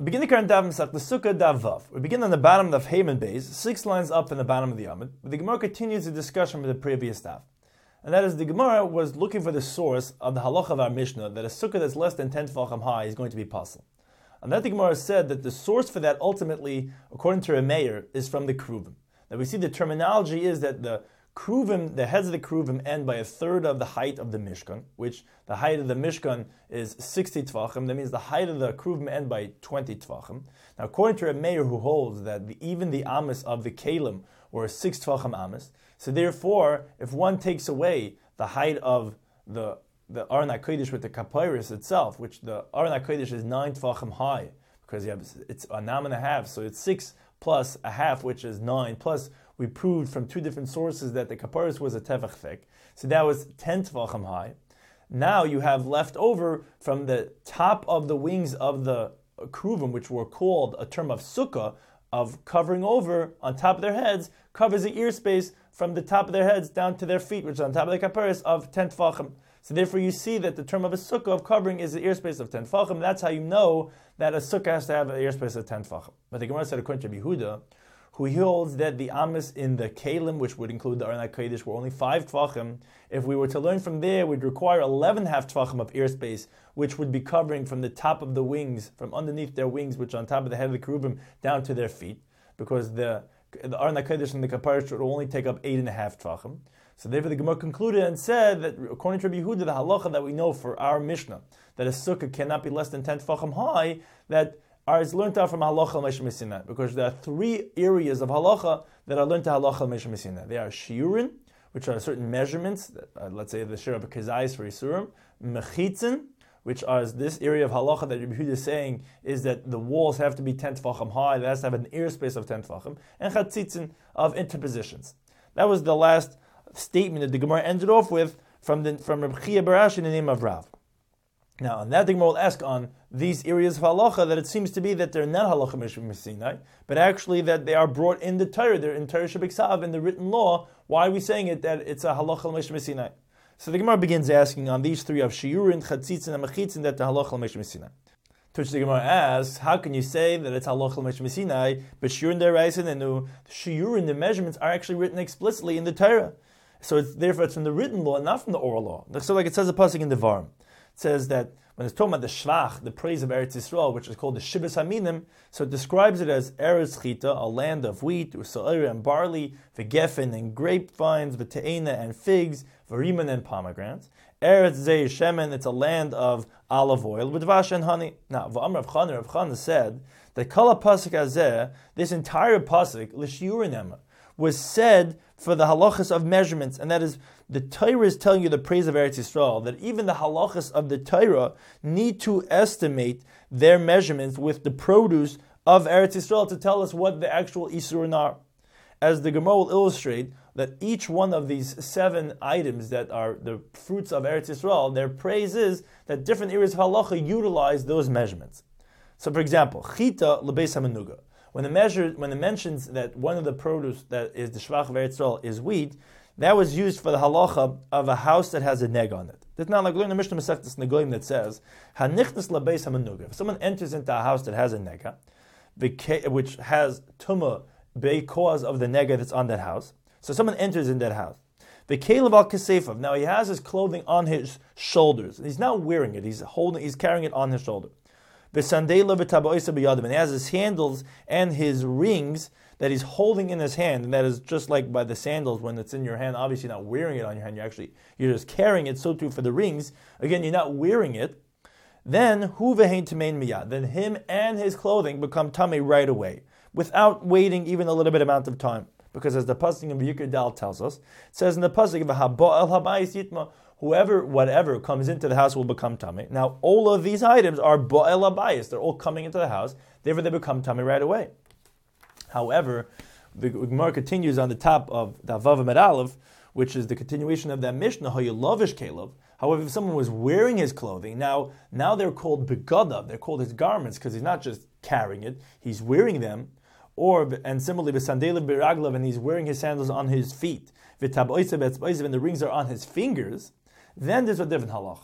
Begin the current Daf Masech the Sukkah Daf Vav. We begin on the bottom of Haman Beis, 6 lines up from the bottom of the Amud. But the Gemara continues the discussion with the previous Daf. And that is, the Gemara was looking for the source of the halacha of our Mishnah that a sukkah that's less than 10 tefachim high is going to be possible. And that the Gemara said that the source for that ultimately, according to Rameir, is from the Kruvim. That we see the terminology is that the Kruvim, the heads of the Kruvim end by a third of the height of the Mishkan, which the height of the Mishkan is 60 Tvachim. That means the height of the Kruvim end by 20 Tvachim. Now, according to Rameir, who holds that even the Amos of the Kalim were 6 Tvachim Amos, so therefore, if one takes away the height of the Aron HaKodesh with the Kapairis itself, which the Aron HaKodesh is 9 Tvachim high, because it's a nam and a half, so it's 6 plus a half, which is 9, plus we proved from 2 different sources that the Kaparis was a Tevach thick, so that was 10 Tvachim high. Now you have left over from the top of the wings of the Kruvim, which were called a term of Sukkah, of covering over on top of their heads, covers the ear space from the top of their heads down to their feet, which is on top of the Kaparis, of 10 Tvachim. So therefore you see that the term of a sukkah of covering is the ear space of 10 tefachim. That's how you know that a sukkah has to have an ear space of 10 tefachim. But the Gemara said according to Yehuda, who holds that the Amos in the Kalim, which would include the Aron HaKodesh, were only 5 tefachim. If we were to learn from there, we'd require 11 half tefachim of ear space, which would be covering from the top of the wings, from underneath their wings, which are on top of the head of the Kerubim, down to their feet, because the Aron HaKodesh and the Kapar should only take up 8.5 tefachim. So therefore the Gemara concluded and said that according to Rabbi Yehuda, the halacha that we know for our Mishnah, that a sukkah cannot be less than 10 tefachim high, that is learned out from halacha al-Moshe Messina, because there are 3 areas of halacha that are learned to halacha al-Moshe Messina. They are shiurin, which are certain measurements, let's say the share of a kezayis for isurim, mechitzin, which are this area of halacha that Rabbi Yehuda is saying is that the walls have to be 10 tefachim high, that has to have an ear space of 10 tefachim, and chatzitzin of interpositions. That was the last statement that the Gemara ended off with from Reb Chia Barash in the name of Rav. Now, on that the Gemara will ask on these areas of halacha that it seems to be that they're not halacha mishum Sinai, but actually that they are brought in the Torah, they're in Torah Shabbat in the written law. Why are we saying it that it's a halacha mishum Sinai? So the Gemara begins asking on these 3 of shiurin, chatzitzin, and mechitzin that the halacha mishum Sinai. To which the Gemara asks, how can you say that it's halacha mishum Sinai, but shiurin deraisa and the shiurin, the measurements are actually written explicitly in the Torah? So therefore it's from the written law, not from the oral law. So like it says a pasuk in Devarim. It says that when it's talking about the shvach, the praise of Eretz Yisrael, which is called the Shibas Haminim, so it describes it as Eretz Chita, a land of wheat, u'sa'ira and barley, v'gefen and grapevines, v'te'ena and figs, v'riman and pomegranates. Eretz Zei Shemen, it's a land of olive oil, with dvash and honey. Now, V'am Rav Chana said that Kala Pasuk Azeh, this entire pasuk, l'shiurin was said for the halachas of measurements, and that is, the Torah is telling you the praise of Eretz Yisrael, that even the halachas of the Torah need to estimate their measurements with the produce of Eretz Yisrael to tell us what the actual Isurin are. As the Gemara will illustrate, that each one of these 7 items that are the fruits of Eretz Yisrael, their praise is that different areas of halacha utilize those measurements. So for example, chita lebeis hamenuga. When it mentions that one of the produce that is the shvach of Eretz Yisrael is wheat, that was used for the halacha of a house that has a neg on it. It's not like learning the Mishnah Masechtas Negoim that says, Hanichnas labeis hamenuga. If someone enters into a house that has a nega, which has tumah because of the nega that's on that house, so someone enters in that house. V'kelev al kasefav. Now he has his clothing on his shoulders. He's not wearing it. He's carrying it on his shoulder. And he has his handles and his rings that he's holding in his hand, and that is just like by the sandals when it's in your hand. Obviously, you're not wearing it on your hand. You're just carrying it. So too for the rings. Again, you're not wearing it. Then hu vehein tamein miyad. Then him and his clothing become tamei right away, without waiting even a little bit amount of time. Because as the pasuk in Yikar Dal tells us, it says in the pasuk v'haba el habayis yitma. Whatever comes into the house will become tummy. Now, all of these items are ba'el abayis. They're all coming into the house. Therefore, they become tummy right away. However, the Gemara continues on the top of the Vav Amud Aleph, which is the continuation of that Mishnah, Hayulavish Kelev. However, if someone was wearing his clothing, now they're called begadav. They're called his garments because he's not just carrying it; he's wearing them. And similarly, v'sandelev biraglav, and he's wearing his sandals on his feet. V'taboisev etzboisev, and the rings are on his fingers. Then there's a different halacha.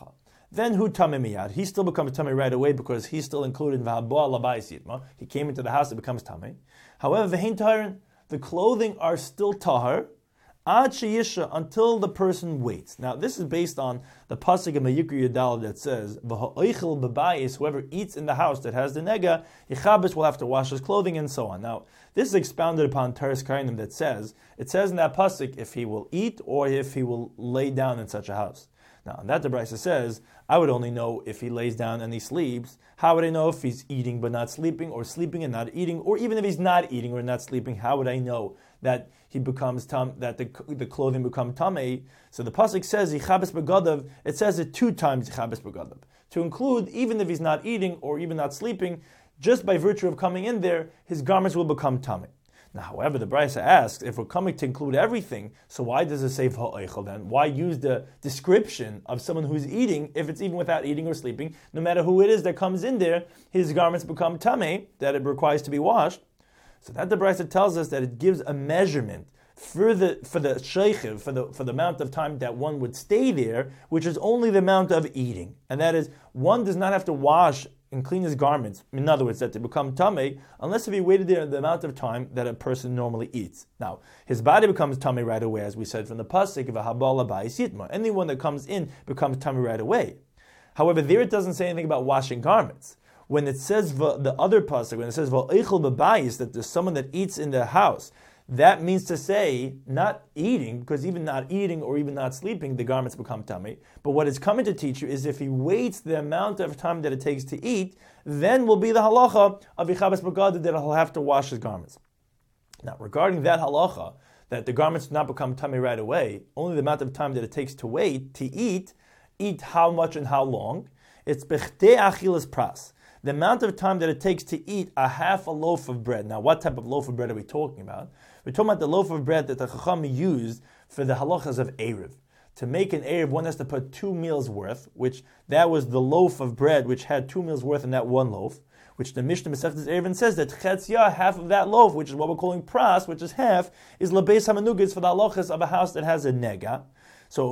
then hu tamei miyad. He still becomes tamei right away because he's still included in v'haboa labayis yitma. He came into the house, it becomes tamei. However, v'hein taharin, the clothing are still tahar, ad sheyisha, until the person waits. Now, this is based on the pasuk in Vayikra Yudal that says, "V'ha'oichel b'bayis," whoever eats in the house that has the nega, yichabes, will have to wash his clothing, and so on. Now, this is expounded upon Taras Kainim that says, it says in that pasuk if he will eat or if he will lay down in such a house. Now, on that the Brisa says, I would only know if he lays down and he sleeps. How would I know if he's eating but not sleeping, or sleeping and not eating, or even if he's not eating or not sleeping? How would I know that he becomes that the clothing become tamei? So the pasuk says yichabes begadav. It says it 2 times yichabes begadav to include even if he's not eating or even not sleeping. Just by virtue of coming in there, his garments will become tamei. Now, however, the Brisa asks, if we're coming to include everything, so why does it say v'ha'oichel then? Why use the description of someone who's eating if it's even without eating or sleeping? No matter who it is that comes in there, his garments become tamei, that it requires to be washed. So that the Brisa tells us that it gives a measurement for the sheichiv, for the amount of time that one would stay there, which is only the amount of eating. And that is, one does not have to wash and clean his garments, in other words, that they become tamei, unless if he waited there the amount of time that a person normally eats. Now, his body becomes tamei right away, as we said from the pasuk of v'haboa labayis yitma. Anyone that comes in becomes tamei right away. However, there it doesn't say anything about washing garments. When it says the other pasuk, when it says v'eichel b'bayis, that there's someone that eats in the house, that means to say, not eating, because even not eating or even not sleeping, the garments become tamei. But what it's coming to teach you is if he waits the amount of time that it takes to eat, then will be the halacha of yichabes begadav, that he'll have to wash his garments. Now, regarding that halacha, that the garments do not become tamei right away, only the amount of time that it takes to wait, to eat how much and how long, it's bechtei achilas pras. The amount of time that it takes to eat a half a loaf of bread. Now, what type of loaf of bread are we talking about? We're talking about the loaf of bread that the Chacham used for the halachas of Erev. To make an Erev, one has to put 2 meals worth, which that was the loaf of bread, which had 2 meals worth in that one loaf, which the Mishnah Masechtas Erevin says that chetzia, half of that loaf, which is what we're calling pras, which is half, is lebeis hamanugis, for the halachas of a house that has a nega. So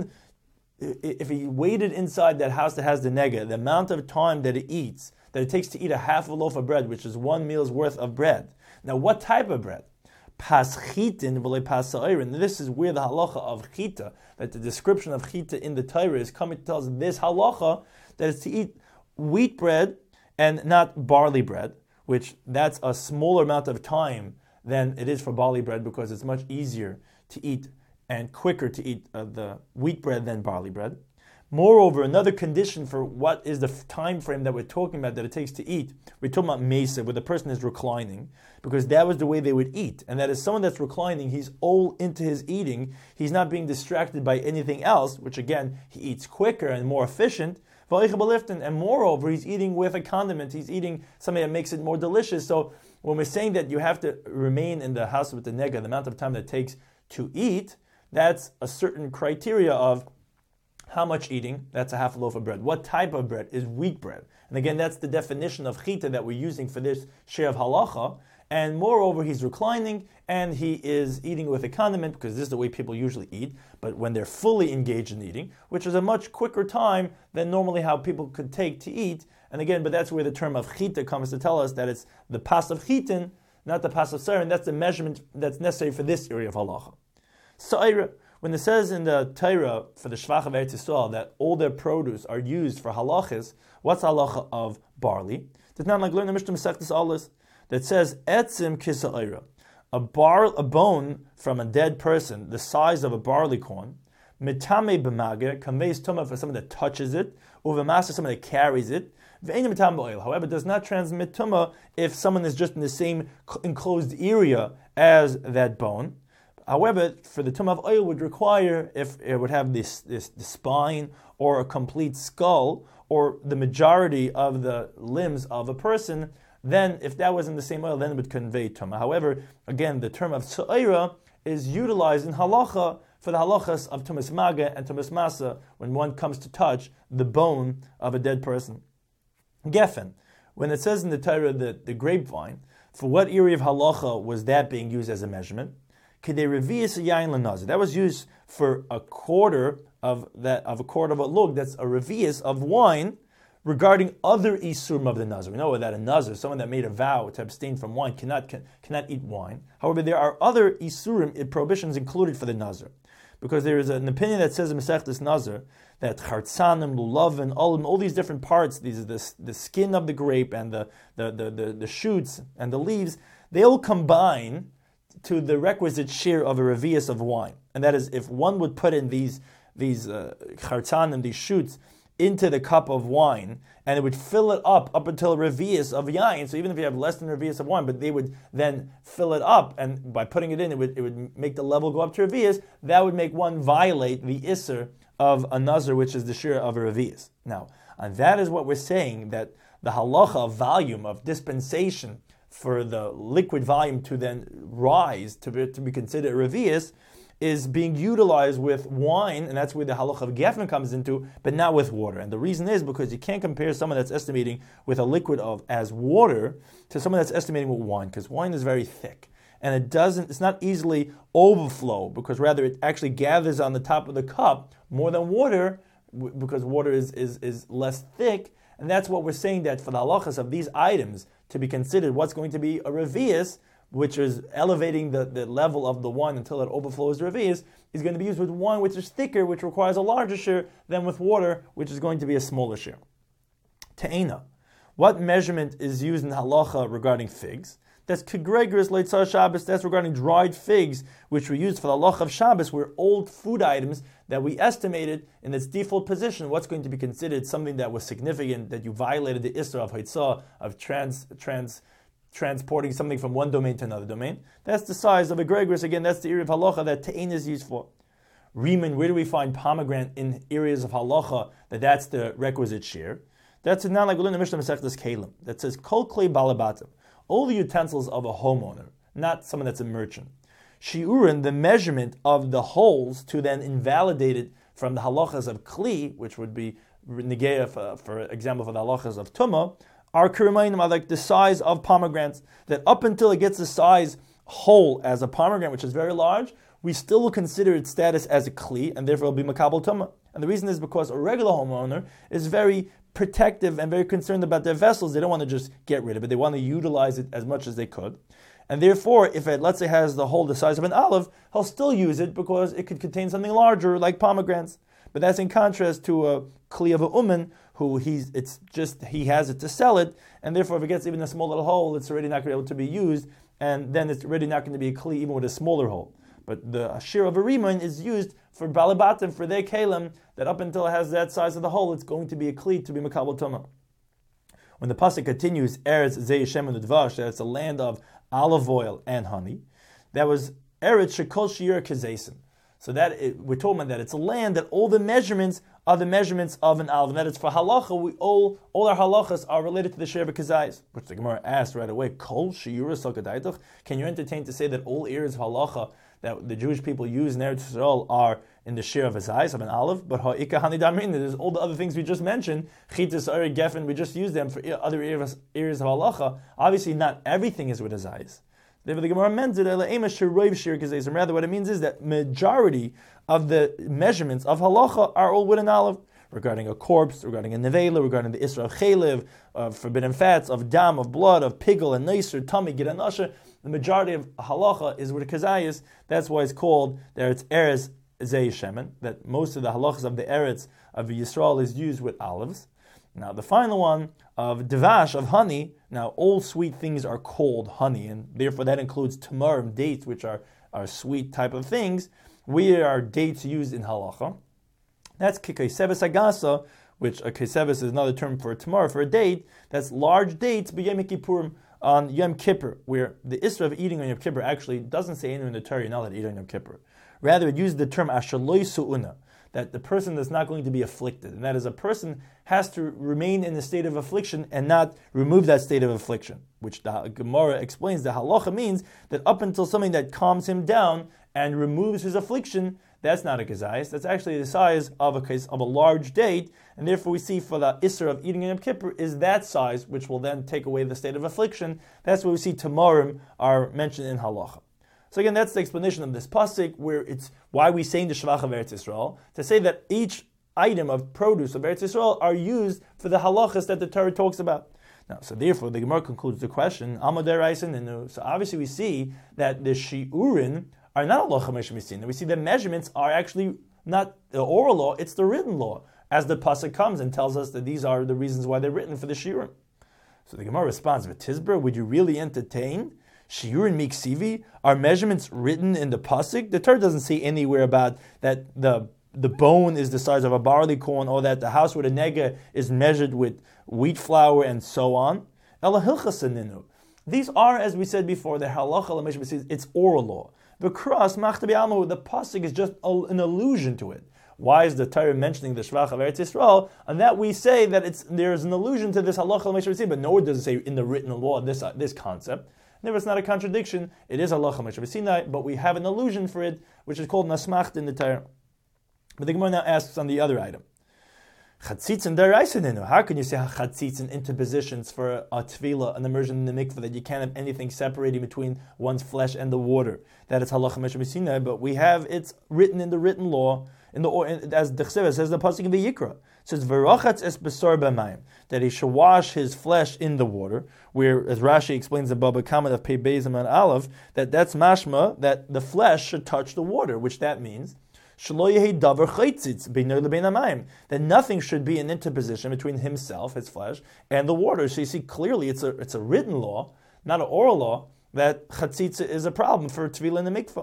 if he waited inside that house that has the nega, the amount of time that it takes to eat a half a loaf of bread, which is 1 meal's worth of bread. Now, what type of bread? Pas chitin v'le pas sa'irin. This is where the halacha of chita, that the description of chita in the Torah is coming to tell us this halacha, that it's to eat wheat bread and not barley bread, which that's a smaller amount of time than it is for barley bread, because it's much easier to eat and quicker to eat the wheat bread than barley bread. Moreover, another condition for what is the time frame that we're talking about that it takes to eat, we're talking about mesa, where the person is reclining, because that was the way they would eat. And that is someone that's reclining, he's all into his eating, he's not being distracted by anything else, which again, he eats quicker and more efficient. And moreover, he's eating with a condiment, he's eating something that makes it more delicious. So when we're saying that you have to remain in the house with the nega, the amount of time that it takes to eat, that's a certain criteria of how much eating. That's a half a loaf of bread. What type of bread is wheat bread? And again, that's the definition of chita that we're using for this share of halacha. And moreover, he's reclining and he is eating with a condiment, because this is the way people usually eat, but when they're fully engaged in eating, which is a much quicker time than normally how people could take to eat. And again, but that's where the term of chita comes to tell us that it's the pas of chitin, not the pas of sa'irin. That's the measurement that's necessary for this area of halacha. Sa'ira, when it says in the Torah for the Shvach of Eretz Yisrael that all their produce are used for halachas, what's halacha of barley? There's not like learn the Mishnah Masechtas Alis that says etzim kisa'ira, a bone from a dead person the size of a barley corn, mitame b'mager, conveys tumah for someone that touches it, uvemasa someone that carries it. However, it does not transmit tumah if someone is just in the same enclosed area as that bone. However, for the tumah of oil would require, if it would have this spine or a complete skull or the majority of the limbs of a person, then if that was in the same oil, then it would convey tumah. However, again, the term of sa'ira is utilized in halacha for the halachas of tumas maga and tumas masa when one comes to touch the bone of a dead person. Geffen, when it says in the Torah the grapevine, for what area of halacha was that being used as a measurement? That was used for a quarter of a quarter of a lug. That's a revius of wine regarding other isurim of the nazir. We know that a nazir, someone that made a vow to abstain from wine, cannot eat wine. However, there are other isurim, prohibitions included for the nazir, because there is an opinion that says in Masechtas Nazir that chartzanim, lulavin, all these different parts, these are the skin of the grape and the shoots and the leaves, they all combine to the requisite share of a revius of wine. And that is, if one would put in these chartzanim, these shoots, into the cup of wine, and it would fill it up until a revius of yain. So even if you have less than a revius of wine, but they would then fill it up, and by putting it in, it would make the level go up to revius. That would make one violate the isser of a nazir, which is the shira of a revius. Now, and that is what we're saying, that the halacha of volume, of dispensation for the liquid volume to then rise to be considered a revius, is being utilized with wine, and that's where the halacha of gefen comes into, but not with water. And the reason is because you can't compare someone that's estimating with a liquid as water to someone that's estimating with wine, because wine is very thick, and it's not easily overflow, because rather it actually gathers on the top of the cup more than water, because water is less thick. And that's what we're saying, that for the halachas of these items to be considered what's going to be a revius, which is elevating the level of the wine until it overflows the revius, is going to be used with wine which is thicker, which requires a larger share, than with water, which is going to be a smaller share. Te'ena. What measurement is used in halacha regarding figs? That's kegregorus leitzar Shabbos. That's regarding dried figs, which we use for the halacha of Shabbos, where old food items that we estimated in its default position, what's going to be considered something that was significant, that you violated the isra of haitzah, of transporting something from one domain to another domain. That's the size of a gregorus. Again, that's the area of halacha that te'en is used for. Riman, where do we find pomegranate in areas of halacha that's the requisite share? That's not like we learn in the Mishnah Masechtas Kalim that says kol klei balabatim, all the utensils of a homeowner, not someone that's a merchant. Shiurin, the measurement of the holes to then invalidate it from the halachas of kli, which would be negeya, for example, for the halachas of tumah, are kirimayim, are like the size of pomegranates, that up until it gets the size whole as a pomegranate, which is very large, we still will consider its status as a kli, and therefore it will be makabel tumah. And the reason is because a regular homeowner is very protective and very concerned about their vessels. They don't want to just get rid of it. They want to utilize it as much as they could. And therefore, if it, let's say, has the hole the size of an olive, he'll still use it because it could contain something larger like pomegranates. But that's in contrast to a kli of a uman, who he has it to sell it, and therefore if it gets even a small little hole, it's already not going to be able to be used, and then it's already not going to be a kli even with a smaller hole. But the shir of a riman is used for balabatim, for their kalim, that up until it has that size of the hole, it's going to be a kli to be makabel tumah. When the pasuk continues, Eretz Zei Shem and Dvash, that it's a land of olive oil and honey, that was Eretz Shekol Shir Kezesim. So we're talking about that it's a land that all the measurements are the measurements of an olive. And that it's for halacha, all our halachas are related to the shir b'kazayis, which the Gemara asked right away, Kol Shiyura Sokadaitach? Can you entertain to say that all areas of halacha that the Jewish people use in Eretz Yisrael are in the shir of a zayis, of an olive? But ha'ika hanidamin, there's all the other things we just mentioned, chitas, ori, gefen, we just use them for other areas of halacha. Obviously not everything is with a zayis. Therefore, the Gemara meant it, and rather what it means is that majority of the measurements of halacha are all with an olive. Regarding a corpse, regarding a nevela, regarding the isra of chelev, of forbidden fats, of dam, of blood, of pigel, and neiser, tummy, gid, and usher, the majority of halacha is with a kazayas. That's why it's called there. It's eretz zei shemen, that most of the halachas of the eretz of Yisrael is used with olives. Now the final one of devash, of honey. Now all sweet things are called honey, and therefore that includes tamarim, dates, which are sweet type of things. Where are dates used in halacha? That's kikaiseves agasa, which a kaiseves is another term for a tamar, for a date. That's large dates, b'yom kippurim, on Yom Kippur, where the isra of eating on Yom Kippur actually doesn't say anywhere in the Torah you're not allowed to eat on Yom Kippur. Rather, it uses the term asher lo su'una, that the person is not going to be afflicted, and that is a person has to remain in a state of affliction and not remove that state of affliction, which the Gemara explains the halacha means that up until something that calms him down and removes his affliction, that's not a kazayis. That's actually the size of a large date, and therefore we see for the isser of eating in Yom Kippur is that size, which will then take away the state of affliction. That's where we see tamarim are mentioned in halacha. So again, that's the explanation of this pasuk, where it's why we say in the Shvach of Eretz Yisrael, to say that each item of produce of Eretz Yisrael are used for the halachas that the Torah talks about. Now, so therefore, the Gemara concludes the question, so obviously we see that the shiurin are not halacha Moshe Messina. We see the measurements are actually not the oral law, it's the written law, as the pasuk comes and tells us that these are the reasons why they're written for the shiurim. So the Gemara responds, V'tizber, would you really entertain shiurin miksivi? Are measurements written in the pasuk? The Torah doesn't say anywhere about that the bone is the size of a barley corn, or that the house with a nega is measured with wheat flour, and so on. These are, as we said before, the halacha, it's oral law. The cross, the pasuk is just an allusion to it. Why is the Torah mentioning the Shvach of Eretz Yisrael? And that we say that there's an allusion to this halacha, but nowhere does it say in the written law this concept. Never, it's not a contradiction. It is halacha Moshe, but we have an allusion for it, which is called nasmacht in the Torah. But the Gemara now asks on the other item. Chatzitzin deraisa. How can you say chatzitzin interpositions for a tefillah, an immersion in the mikveh, that you can't have anything separating between one's flesh and the water? That it's halacha Moshe Messina, but we have it's written in the written law, as the Chesed says the pasuk in the Yikra. It says v'rachatz es besar b'mayim, that he should wash his flesh in the water. Where, as Rashi explains the Baba Kama of Pei Beis and Aleph, that's mashma that the flesh should touch the water, which that means that nothing should be an interposition between himself, his flesh, and the water. So you see clearly it's a written law, not an oral law, that chatzitza is a problem for tefillah in the mikvah.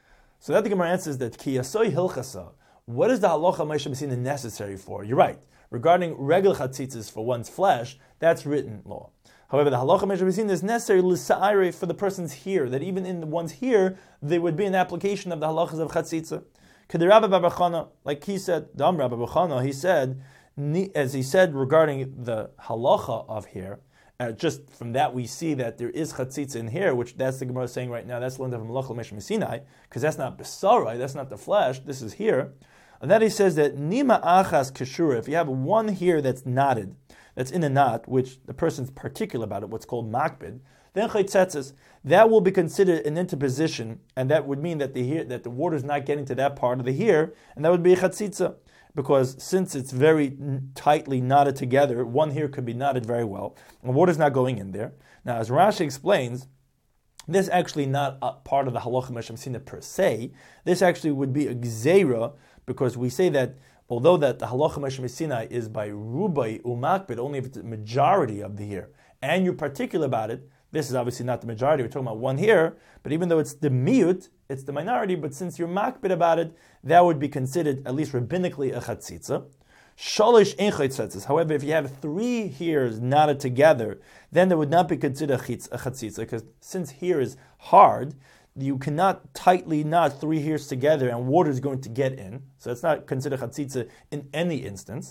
So that the Gemara answers that ki yasoy hilchasa. What is the halacha Moshe Messina necessary for? You're right. Regarding regular chatzitzas for one's flesh, that's written law. However, the halacha Moshe Messina is necessary l'sa'ire for the person's here, that even in the one's here, there would be an application of the halachas of chatzitza. Rabbi Bar Chana, like he said, Dam Rabbi Bar Chana, he said, as he said regarding the halacha of here, just from that we see that there is chatzitza in here, which that's the Gemara saying right now, that's learned from Malach Moshe Messina, because that's not besarai, that's not the flesh, this is here. And then he says that nima achas keshura, if you have one here that's knotted, that's in a knot, which the person's particular about it, what's called makbid, then chaytzetzes, that will be considered an interposition, and that would mean that the water is not getting to that part of the here, and that would be a chatzitza, because since it's very tightly knotted together, one here could be knotted very well, and water's not going in there. Now, as Rashi explains, this is actually not a part of the halacha Moshe Messina per se. This actually would be a gzeira, because we say that although that the halacha Moshe Messina is by rubai umakbid, only if it's the majority of the here, and you're particular about it, this is obviously not the majority, we're talking about one here, but even though it's the miut, it's the minority, but since you're makbid about it, that would be considered, at least rabbinically, a chatzitza. Shalish ein chatzitza. However, if you have three heres knotted together, then there would not be considered a chatzitza, because since here is hard, you cannot tightly knot three heres together and water is going to get in, so it's not considered chatzitza in any instance.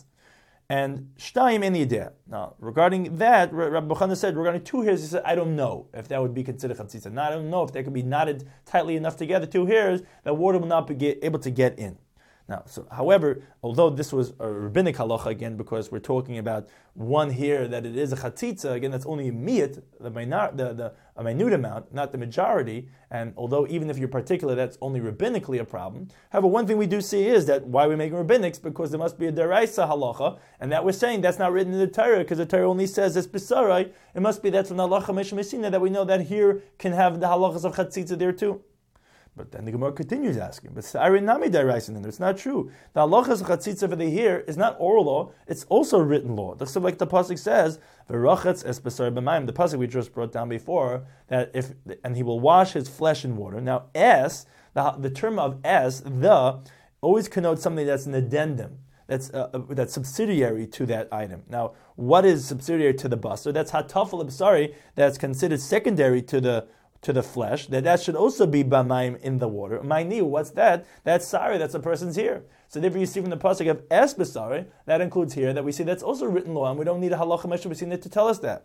And shtayim en yideh. Now, regarding that, Rabbi Chana said, regarding two hairs, he said, I don't know if that would be considered chatzitza. Now, I don't know if they could be knotted tightly enough together, two hairs, that water will not be able to get in. Now, so, however, although this was a rabbinic halacha, again, because we're talking about one here that it is a chatzitza, again, that's only a miyat, a minute amount, not the majority, and although even if you're particular, that's only rabbinically a problem. However, one thing we do see is that why we're making rabbinics, because there must be a deraisa halacha, and that we're saying that's not written in the Torah, because the Torah only says it's besarai, it must be that's from the halacha Moshe Messina, that we know that here can have the halachas of chatzitza there too. But then the Gemara continues asking, but it's not true. The halachas of chatzitza for the here is not oral law, it's also written law. Like the pasuk says, v'rachatz es besar b'mayim, the pasuk we just brought down before, that and he will wash his flesh in water. Now, the term of always connotes something that's an addendum. That's subsidiary to that item. Now, what is subsidiary to the basar? That's hatafel b'sari, that's considered secondary to the flesh, that should also be b'mayim in the water. Ma'ini, what's that? That's sari, that's a person's here. So therefore you see from the pasuk of es b'sari, that includes here, that we see that's also written law, and we don't need a halacha Moshe Messina to tell us that.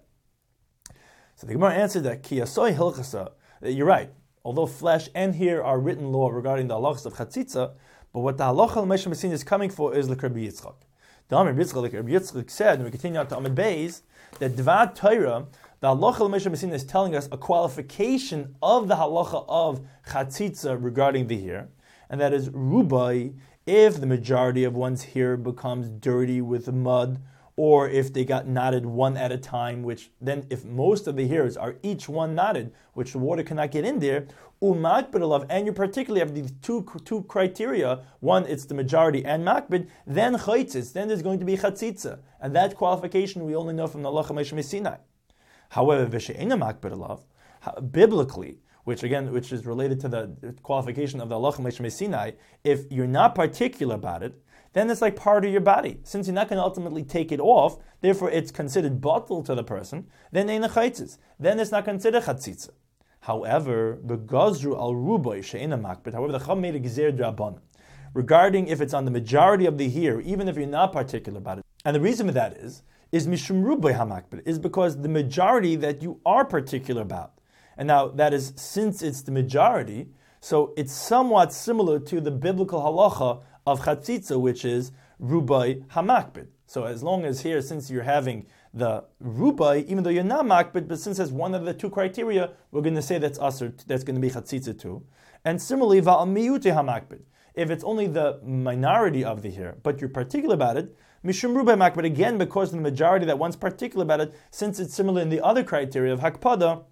So the Gemara answered that, ki yasoy hilchasa, you're right, although flesh and here are written law regarding the halachas of chatzitza, but what the halacha Moshe Messina is coming for is like Rabbi Yitzchak. The Rabbi Yitzchak said, and we continue on to Amid Beis, that Dvar Torah, The halacha l'Moshe Messina is telling us a qualification of the halacha of chatzitza regarding the hair, and that is rubai, if the majority of one's hair becomes dirty with mud, or if they got knotted one at a time, which then if most of the hairs are each one knotted, which the water cannot get in there, umakbid, and you particularly have these two criteria, one, it's the majority, and makbid, then chaitzis, then there's going to be chatzitza. And that qualification we only know from the halacha Moshe Sinai. However, v'she'ena makbid alav, biblically, which is related to the qualification of the halacha Moshe Sinai, if you're not particular about it, then it's like part of your body. Since you're not going to ultimately take it off, therefore it's considered bottle to the person, then ein chaitzis. Then it's not considered chatzitza. However, the gazru al rubai she'ena makbid. However, the Chacham made a gezer drabanan regarding if it's on the majority of the hair, even if you're not particular about it. And the reason for that is mishum rubai hamakbid, is because the majority that you are particular about. And now that is, since it's the majority, so it's somewhat similar to the biblical halacha of chatzitza, which is rubai hamakbid. So as long as here, since you're having the rubai, even though you're not makbid, but since it's one of the two criteria, we're going to say that's asr, that's going to be chatzitza too. And similarly, va'amiyute hamakbid. If it's only the minority of the hair, but you're particular about it, mishum rubai makbid, again, because of the majority that one's particular about it, since it's similar in the other criteria of hakpada,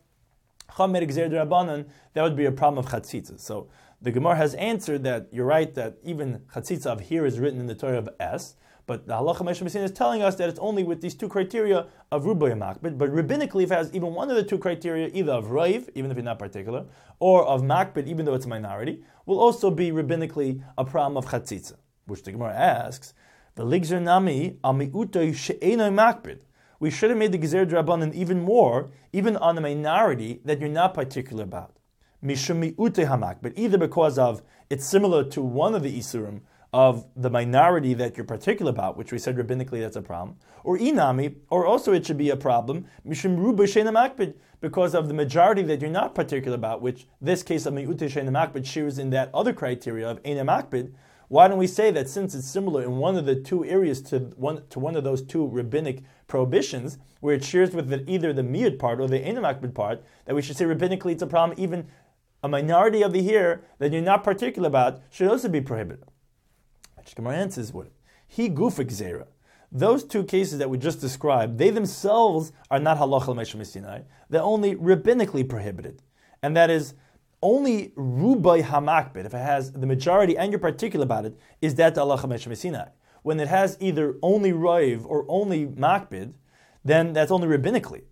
that would be a problem of chatzitza. So the Gemara has answered that you're right that even chatzitza of here is written in the Torah of S, but the halacha Moshe Messina is telling us that it's only with these two criteria of rubai makbid. But rabbinically, if it has even one of the two criteria, either of raiv, even if you're not particular, or of makbid, even though it's a minority, will also be rabbinically a problem of chatzitza. Which the Gemara asks, "V'ligzer nami al mi'utay she'enoi makbid." We should have made the gezer drabanan even more, even on a minority that you're not particular about. Mishum mi'ute hamak, but either because of it's similar to one of the isurim of the minority that you're particular about, which we said rabbinically that's a problem, or inami, or also it should be a problem, mishum ruba she'ena makbid, because of the majority that you're not particular about, which this case of mi'ute she'ena makbid shares in that other criteria of ena makbid. Why don't we say that since it's similar in one of the two areas to one of those two rabbinic prohibitions, where it shares with either the miyud part or the ena makbid part, that we should say rabbinically it's a problem, even a minority of the hair that you're not particular about should also be prohibited. Which Gemara answers what? He gufik zera. Those two cases that we just described, they themselves are not halacha l'Moshe Sinai. They're only rabbinically prohibited. And that is only rubai hamakbid, if it has the majority and you're particular about it, is that the halacha Moshe Sinai. When it has either only raiv or only makbid, then that's only rabbinically.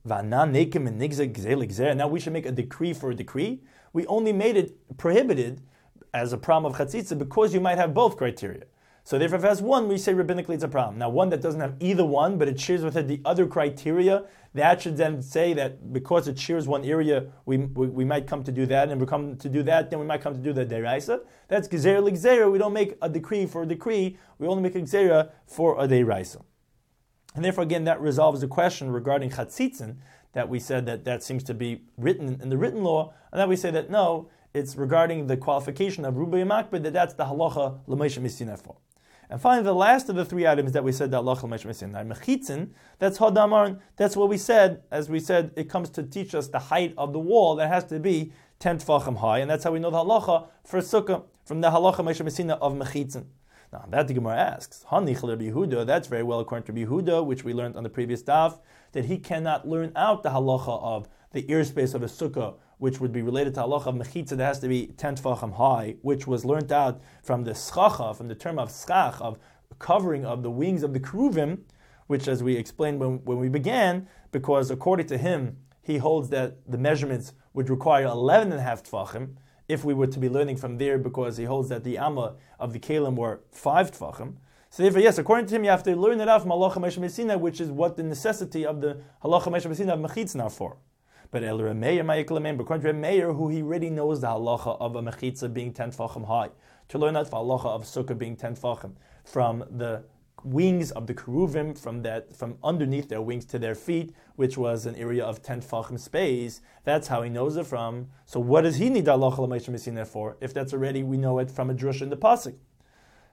Now we should make a decree for a decree. We only made it prohibited as a problem of chatzitza because you might have both criteria. So therefore, if it has one, we say rabbinically it's a problem. Now, one that doesn't have either one, but it shares with it the other criteria, that should then say that because it shares one area, we might come to do that, and if we come to do that, then we might come to do the deraisa. That's gezer l'gzera. We don't make a decree for a decree. We only make a gzera for a deraisa. And therefore, again, that resolves the question regarding chatzitzin, that we said that seems to be written in the written law, and that we say that no, it's regarding the qualification of rubai makbid, that's the halacha l'Moshe Sinai for. And finally, the last of the three items that we said, the halacha l'Moshe Sinai, mechitzin, that's hadamar, that's what we said, as we said, it comes to teach us the height of the wall, that has to be 10 tefachim high, and that's how we know the halacha for sukkah, from the halacha Moshe Sinai of mechitzin. Now, that the Gemara asks, Hanich Yehuda, that's very well according to Yehuda, which we learned on the previous daf, that he cannot learn out the halacha of the airspace of a sukkah, which would be related to halacha of mechitza that has to be 10 tefachim high, which was learned out from the schacha, from the term of schach, of covering of the wings of the keruvim, which, as we explained when we began, because according to him, he holds that the measurements would require 11 and a half tefachim, if we were to be learning from there, because he holds that the amma of the kelim were 5 tefachim. So therefore, yes, according to him, you have to learn it out from halacha Moshe Sinai, which is what the necessity of the halacha Moshe Sinai of mechitza are for. But El Rameir Ma'iklamim, according to Rameir, who he already knows the halacha of a mechitza being 10 tefachim high, to learn out for halacha of sukkah being 10 tefachim, from the wings of the keruvim, from underneath their wings to their feet, which was an area of 10 tefachim space. That's how he knows it from. So what does he need the halacha l'Moshe Sinai for? If that's already, we know it from a drush in the pasuk.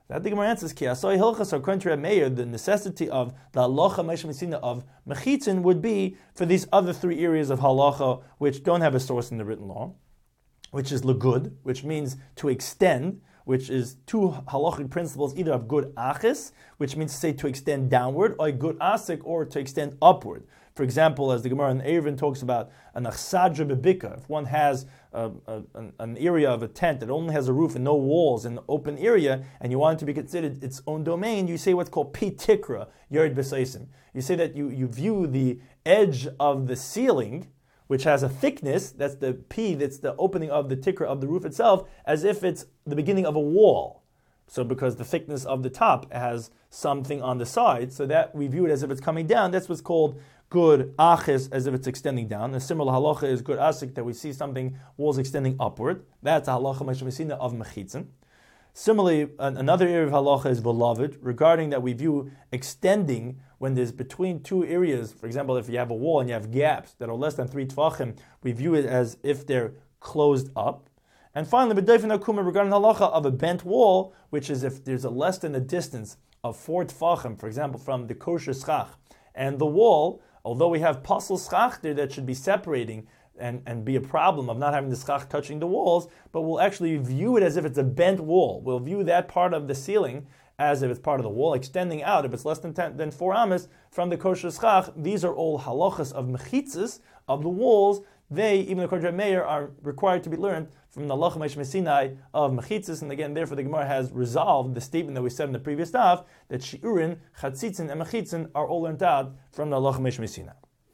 That the Gemara answers, Ki asoi hilchas, according to Reb Meir, the necessity of the halacha Moshe Messina of mechitzin would be for these other three areas of halacha which don't have a source in the written law, which is legud, which means to extend, which is two halachic principles, either of gud achis, which means to say to extend downward, or gud asik, or to extend upward. For example, as the Gemara in Eruvin talks about an achsadra bebika, if one has an area of a tent that only has a roof and no walls in the open area, and you want it to be considered its own domain, you say what's called pi tikra, yered b'seisim. You say that you view the edge of the ceiling, which has a thickness, that's the P, that's the opening of the tikra of the roof itself, as if it's the beginning of a wall. So because the thickness of the top has something on the side, so that we view it as if it's coming down, that's what's called good achis, as if it's extending down. The similar halacha is good asik, that we see something, walls extending upward. That's a halacha Moshe of mechitzin. Similarly, another area of halacha is beloved, regarding that we view extending when there's between two areas. For example, if you have a wall and you have gaps that are less than 3 tvachim, we view it as if they're closed up. And finally, b'dayfin akuma, regarding halacha of a bent wall, which is if there's a less than a distance of 4 tvachim, for example, from the kosher schach and the wall, although we have pasul schach there that should be separating and be a problem of not having the schach touching the walls, but we'll actually view it as if it's a bent wall. We'll view that part of the ceiling as if it's part of the wall, extending out. If it's less than 4 amas from the kosher schach, these are all halachas of mechitzas, of the walls. They, even according to Reb Meir, are required to be learned from the halacha Moshe Sinai of mechitzas. And again, therefore the Gemara has resolved the statement that we said in the previous daf, that shiurin, chatzitzin, and mechitzin are all learned out from the halacha Moshe Sinai.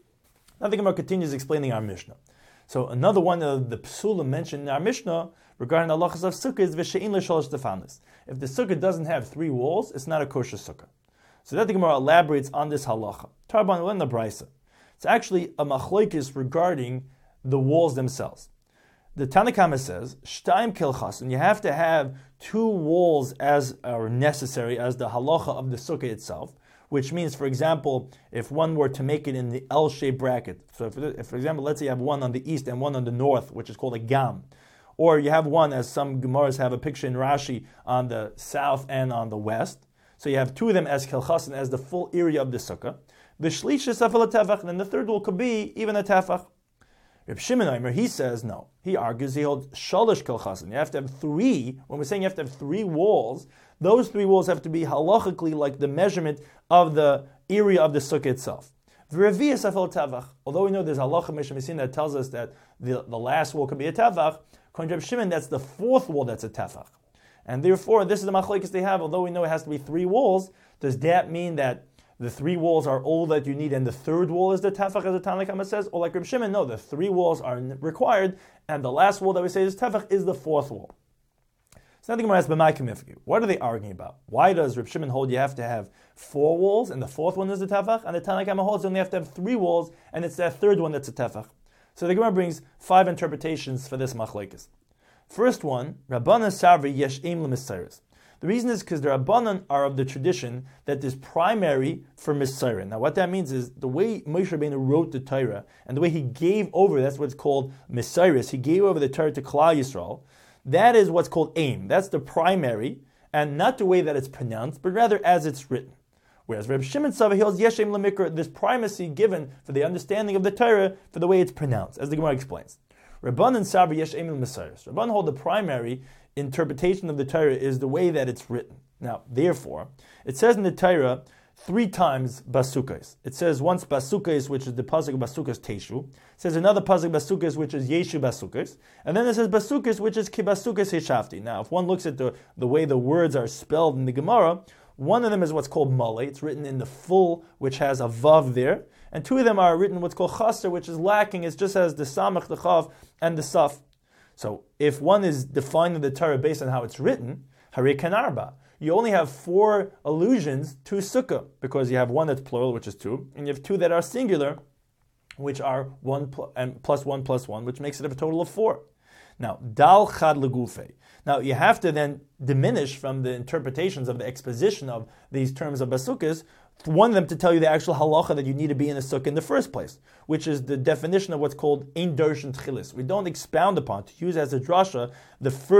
Now the Gemara continues explaining our Mishnah. So another one of the psulim mentioned in our Mishnah regarding the halachas of sukkah is v'she'in l'shalosh tefanis. If the sukkah doesn't have 3 walls, it's not a kosher sukkah. So that the Gemara elaborates on this halacha. Tarban in the brisa. It's actually a machlokes regarding the walls themselves. The Tanna Kama says, shtaim kilchas, and you have to have 2 walls as are necessary as the halacha of the sukkah itself, which means, for example, if one were to make it in the L-shaped bracket, so if, for example, let's say you have one on the east and one on the north, which is called a gam, or you have one, as some Gemaras have a picture in Rashi, on the south and on the west, so you have 2 of them as kilchasin, as the full area of the sukkah. V'shlish safel tefach, and then the third wall could be even a tefach. Reb Shimon Omer, he says no. He argues, he holds shalish kilchasin. You have to have 3. When we're saying you have to have 3 walls, those 3 walls have to be halachically like the measurement of the area of the sukkah itself. V'revi'ah safel tefach. Although we know there's halacha Moshe Messina that tells us that the last wall could be a tefach, according to Reb Shimon, that's the 4th wall that's a tefach. And therefore, this is the machlokes they have. Although we know it has to be 3 walls, does that mean that the 3 walls are all that you need and the 3rd wall is the tefach, as the Tanna Kama says? Or like Reb Shimon, no, the 3 walls are required, and the last wall that we say is tefach is the 4th wall. So now the Gemara asks, b'mai kamifki. What are they arguing about? Why does Reb Shimon hold you have to have 4 walls and the 4th one is the tefach, and the Tanna Kama holds you only have to have 3 walls and it's that 3rd one that's a tefach? So the Gemara brings 5 interpretations for this machlokes. First one, Rabbanan Savri Yesh Eim L'Misayris. The reason is because the Rabbanan are of the tradition that there's primary for Misayrin. Now what that means is the way Moshe Rabbeinu wrote the Torah and the way he gave over, that's what's called Misayris, he gave over the Torah to Klal Yisrael, that is what's called aim. That's the primary, and not the way that it's pronounced, but rather as it's written. Whereas Reb Shimon Sava holds Yesh Eim L'Mikra, there's primacy given for the understanding of the Torah for the way it's pronounced, as the Gemara explains. Rabbanan Savri Yesh Eim L'Misayris. Rabbanan hold the primary interpretation of the Torah is the way that it's written. Now, therefore, it says in the Torah 3 times basukos. It says once basukos, which is the pasuk basukos teshu. It says another pasuk basukos, which is yeshu basukos. And then it says basukos, which is ki basukos heshafti. Now, if one looks at the way the words are spelled in the Gemara, one of them is what's called malay. It's written in the full, which has a vav there. And 2 of them are written what's called chaser, which is lacking. It just has the samach, the chav, and the saf. So if one is defining the Torah based on how it's written, Hare Kanarba, you only have 4 allusions to sukkah, because you have 1 that's plural, which is 2, and you have 2 that are singular, which are 1 and plus 1 plus 1, which makes it a total of 4. Now, dal chad legufe. Now, you have to then diminish from the interpretations of the exposition of these terms of basukas, one of them to tell you the actual halacha that you need to be in a sukkah in the first place, which is the definition of what's called ein darshan tchilis. We don't expound upon, to use as a drasha, the first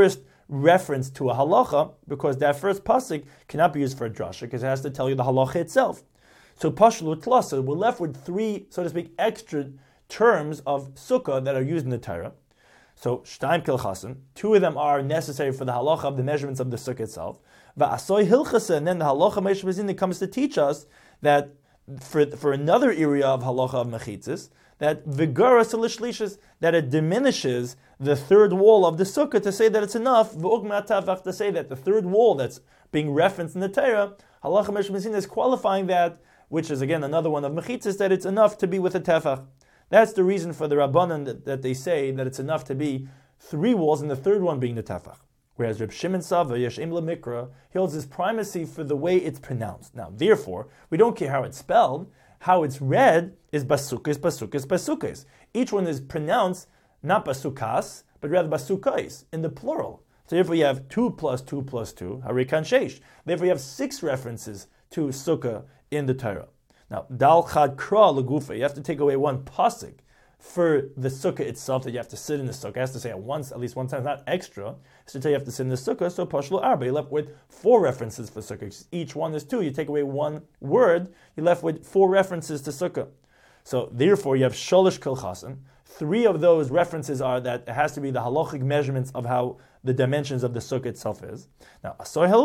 reference to a halacha, because that first pasuk cannot be used for a drasha, because it has to tell you the halacha itself. So pashlu tlasa, we're left with three, so to speak, extra terms of sukkah that are used in the Torah. So shtaim kilchasim, two of them are necessary for the halacha of the measurements of the sukkah itself. Va'asoy hilchasa, and then the halacha Moshe Rabbeinu comes to teach us that for another area of halacha of mechitzis, that vigara salishlishes, that it diminishes the third wall of the sukkah to say that it's enough, to say that the third wall that's being referenced in the Torah, halacha Moshe Rabbeinu is qualifying that, which is again another one of mechitzis, that it's enough to be with a tefach. That's the reason for the Rabbanan that they say that it's enough to be three walls and the third one being the tefach. Whereas Reb Shimon Sava, Yeshim Lemikra, he holds his primacy for the way it's pronounced. Now, therefore, we don't care how it's spelled. How it's read is basukis, basukis, basukis. Each one is pronounced not basukas, but rather basukais, in the plural. So therefore you have 2 plus 2 plus 2, harikan sheish. Therefore you have 6 references to sukkah in the Torah. Now, dal chad kra legufa, you have to take away one pasuk for the sukkah itself, that you have to sit in the sukkah. It has to say at least one time, not extra. So you have to sit in the sukkah, so pashlu arba, you're left with 4 references for sukkah. Each one is 2. You take away one word, you're left with 4 references to sukkah. So therefore you have sholish kilchasim. 3 of those references are that it has to be the halachic measurements of how the dimensions of the sukkah itself is. Now,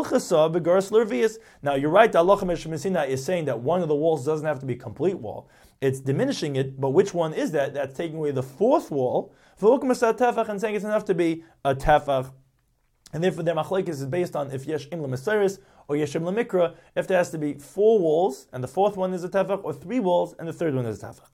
now you're right, the halacha Moshe Rabbeinu is saying that one of the walls doesn't have to be a complete wall. It's diminishing it, but which one is that? That's taking away the 4th wall, and saying it's enough to be a tefach. And therefore their machlokes is based on if yesh im l'meseris or yesh im l'mikra, if there has to be 4 walls, and the 4th one is a tefach, or 3 walls, and the 3rd one is a tefach.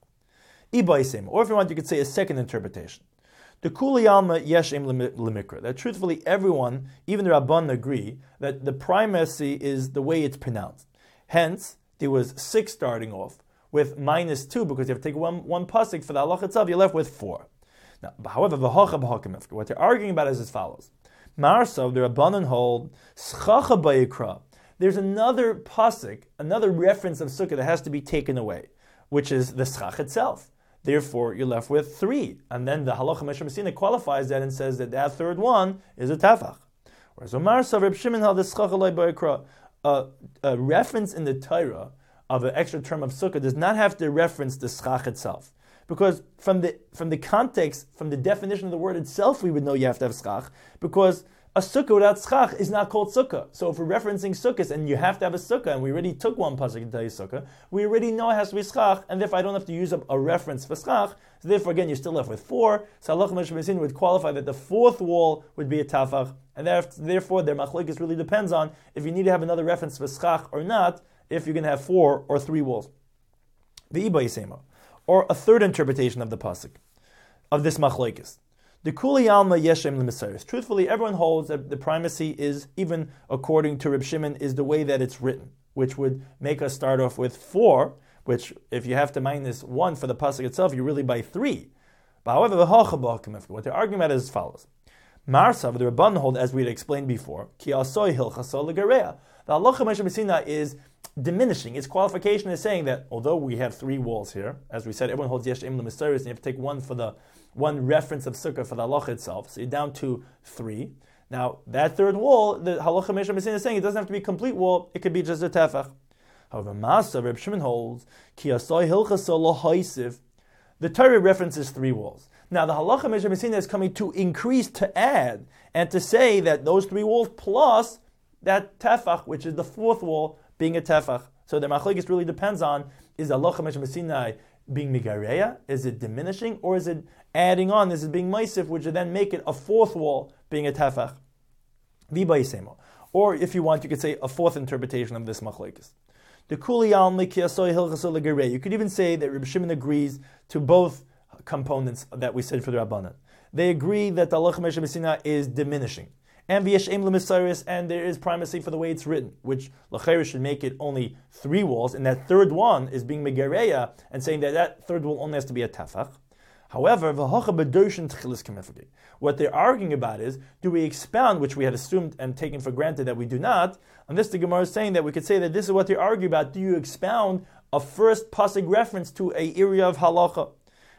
Or if you want, you could say a second interpretation. The Kuli Alma Yesh Im Lemikra, that truthfully everyone, even the Rabban, agree that the primacy is the way it's pronounced. Hence, there was 6 starting off with -2, because you have to take one pasuk for the halach itself, you're left with 4. Now, however, what they're arguing about is as follows. Marsav, the Rabbanan hold, Schacha Bayikra. There's another pasuk, another reference of sukkah that has to be taken away, which is the schach itself. Therefore, you're left with 3. And then the halacha Moshe Rabbeinu qualifies that and says that 3rd one is a tefach. Whereas Omar Reb Shimon held the schach alei ba'ikra. A reference in the Torah of an extra term of sukkah does not have to reference the schach itself. Because from the context, from the definition of the word itself, we would know you have to have schach. Because a sukkah without schach is not called sukkah. So if we're referencing sukkahs and you have to have a sukkah, and we already took one pasuk to tell you sukkah, we already know it has to be schach, and therefore I don't have to use up a reference for schach. So therefore, again, you're still left with 4. So halacha Moshe Rabbeinu would qualify that the 4th wall would be a tafach, and therefore their machlokes really depends on if you need to have another reference for schach or not, if you're going to have 4 or 3 walls. The iba yisema, or a third interpretation of the pasuk of this machlokes. The Kuli Alma Yeshem L'Meseris. Truthfully, everyone holds that the primacy is, even according to Reb Shimon, is the way that it's written, which would make us start off with 4, which if you have to -1 for the pasuk itself, you're really by 3. But however, what they're arguing about is as follows. Marsav, the Rabban hold, as we had explained before, Ki Asoy Hilchasol L'Gareya. The halacha Moshe Rabbeinu is diminishing. Its qualification is saying that although we have 3 walls here, as we said, everyone holds Yesh Im L'Meseris, and you have to take one reference of sukkah for the halacha itself, so you're down to 3. Now, that 3rd wall, the halacha Moshe Rabbeinu is saying it doesn't have to be a complete wall, it could be just a tefach. However, Masa, Reb Shimon holds, Ki Asoi Hilchasol Lo Haisiv. The Torah references 3 walls. Now, the halacha Moshe Rabbeinu is coming to increase, to add, and to say that those 3 walls plus that tefach, which is the 4th wall, being a tefach. So the machlokes really depends on, is the halacha Moshe Rabbeinu being migareya? Is it diminishing? Or is it adding on? Is it being maisif, which would then make it a 4th wall being a tefach? Viba. Or if you want, you could say a 4th interpretation of this machlokes. The Kuli Alma Ki Asoy Hilchasol L'Gareya. You could even say that Reb Shimon agrees to both components that we said for the Rabbanan. They agree that the halacha Moshe Rabbeinu is diminishing. And v'yesh im l'mesaris, and there is primacy for the way it's written, which l'chayr should make it only 3 walls, and that 3rd one is being megareya, and saying that 3rd wall only has to be a tefach. However, what they're arguing about is, do we expound, which we had assumed and taken for granted that we do not, and this the Gemara is saying that we could say that this is what they argue about, do you expound a first pasuk reference to a area of halacha?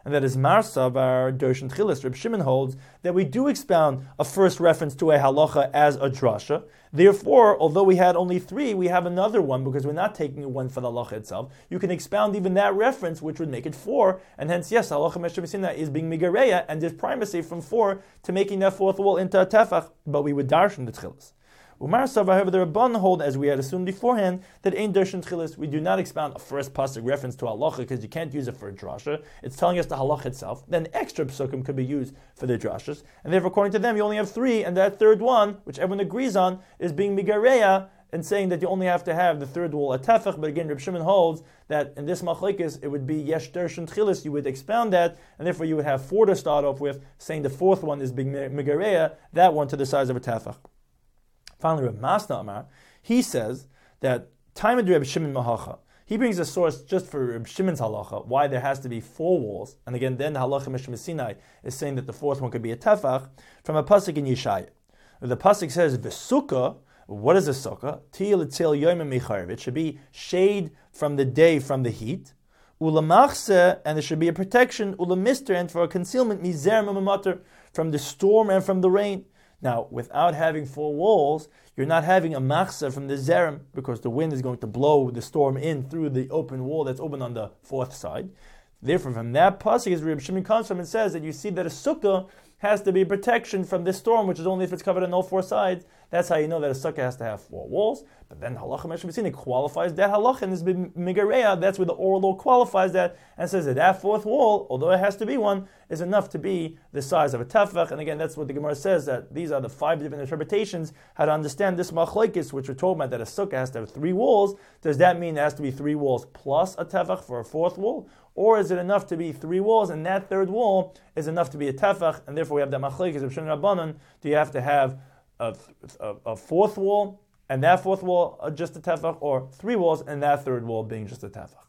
and that is Marsa of our Dorshan Chilis. Reb Shimon holds that we do expound a first reference to a halacha as a drasha. Therefore, although we had only 3, we have another one because we're not taking one for the halacha itself. You can expound even that reference, which would make it 4, and hence, yes, halacha Meshach Mesina is being migareya, and there's primacy from 4 to making that 4th wall into a tefach, but we would darshan the tchilas. Umar Sav, however, the Rabban hold, as we had assumed beforehand, that ein darshan tchilas, we do not expound a first pasuk reference to halacha because you can't use it for a drasha. It's telling us the halacha itself. Then extra psukim could be used for the drashas, and therefore, according to them, you only have 3, and that third one, which everyone agrees on, is being migareya, and saying that you only have to have the third wall a tefach. But again, Reb Shimon holds that in this machlekes it would be yesh darshan tchilas. You would expound that, and therefore you would have 4 to start off with, saying the 4th one is being migareya, that one to the size of a tefach. Finally, Reb Masna Amar, he says that time of Reb Shimon Mahacha, he brings a source just for Reb Shimon's halacha, why there has to be 4 walls, and again, then the halacha Meshach Sinai is saying that the 4th one could be a tefach, from a pasuk in Yeshaya. The pasuk says, V'sukkah, what is a sukkah? Til etzil yomim mecharv. It should be shade from the day, from the heat. Ulamachse, and there should be a protection, ulamister, and for a concealment, mizer mamater, from the storm and from the rain. Now, without having 4 walls, you're not having a machsa from the zerem, because the wind is going to blow the storm in through the open wall that's open on the 4th side. Therefore, from that pasuk, as Reb Shimon comes from, it says that you see that a sukkah has to be protection from this storm, which is only if it's covered on all 4 sides. That's how you know that a sukkah has to have 4 walls. But then halacha Meshach Mesina qualifies that halacha, and this migareya, that's where the oral law qualifies that, and says that that 4th wall, although it has to be one, is enough to be the size of a tefach. And again, that's what the Gemara says, that these are the 5 different interpretations, how to understand this machlekes, which we're talking about, that a sukkah has to have 3 walls. Does that mean it has to be 3 walls plus a tefach for a 4th wall? Or is it enough to be 3 walls, and that 3rd wall is enough to be a tefach, and therefore we have that machlekes of Shimon Rabbanan, do you have to have a 4th wall, and that 4th wall just a tefach, or 3 walls, and that 3rd wall being just a tefach?